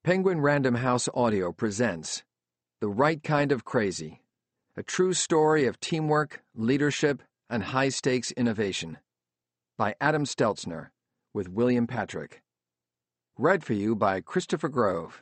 Penguin Random House Audio presents The Right Kind of Crazy, a true story of teamwork, leadership, and high-stakes innovation, by Adam Steltzner, with William Patrick. Read for you by Christopher Grove.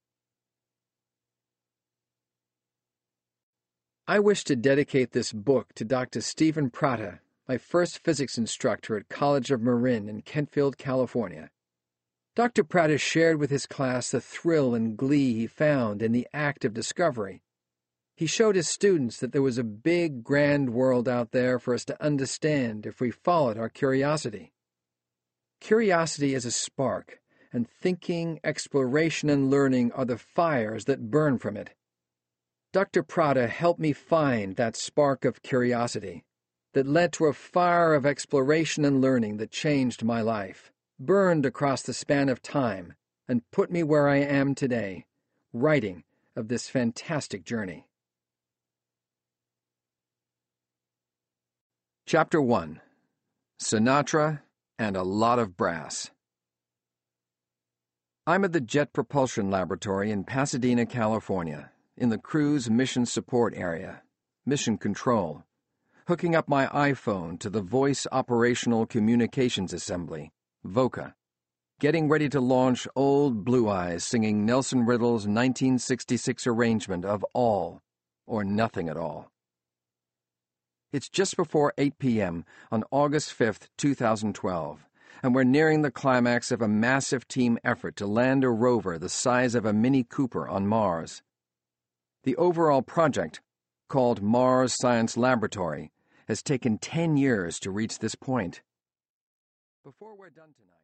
I wish to dedicate this book to Dr. Stephen Prata, my first physics instructor at College of Marin in Kentfield, California. Dr. Prata shared with his class the thrill and glee he found in the act of discovery. He showed his students that there was a big, grand world out there for us to understand if we followed our curiosity. Curiosity is a spark, and thinking, exploration, and learning are the fires that burn from it. Dr. Prata helped me find that spark of curiosity that led to a fire of exploration and learning that changed my life, burned across the span of time, and put me where I am today, writing of this fantastic journey. Chapter 1. Sinatra and a Lot of Brass. I'm at the Jet Propulsion Laboratory in Pasadena, California, in the crew's mission support area, mission control, hooking up my iPhone to the Voice Operational Communications Assembly, VOCA, getting ready to launch Old Blue Eyes singing Nelson Riddle's 1966 arrangement of All or Nothing at All. It's just before 8 p.m. on August 5th, 2012, and we're nearing the climax of a massive team effort to land a rover the size of a Mini Cooper on Mars. The overall project, called Mars Science Laboratory, has taken 10 years to reach this point. Before we're done tonight,